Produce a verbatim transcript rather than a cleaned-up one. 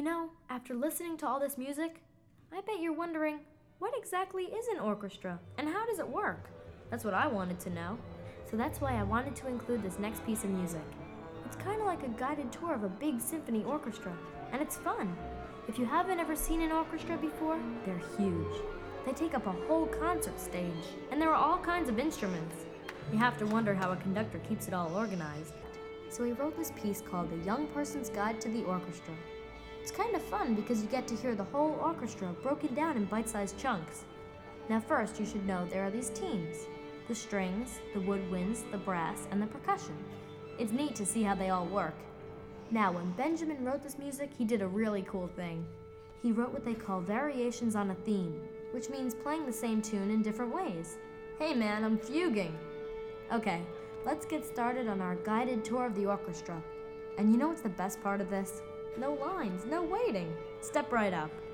know, after listening to all this music, I bet you're wondering, what exactly is an orchestra and how does it work? That's what I wanted to know. So that's why I wanted to include this next piece of music. It's kind of like a guided tour of a big symphony orchestra, and it's fun. If you haven't ever seen an orchestra before, they're huge. They take up a whole concert stage, and there are all kinds of instruments. You have to wonder how a conductor keeps it all organized. So he wrote this piece called The Young Person's Guide to the Orchestra. It's kind of fun because you get to hear the whole orchestra broken down in bite-sized chunks. Now first, you should know there are these teams: the strings, the woodwinds, the brass, and the percussion. It's neat to see how they all work. Now, when Benjamin wrote this music, he did a really cool thing. He wrote what they call variations on a theme, which means playing the same tune in different ways. Hey man, I'm fuging! Okay, let's get started on our guided tour of the orchestra. And you know what's the best part of this? No lines, no waiting. Step right up.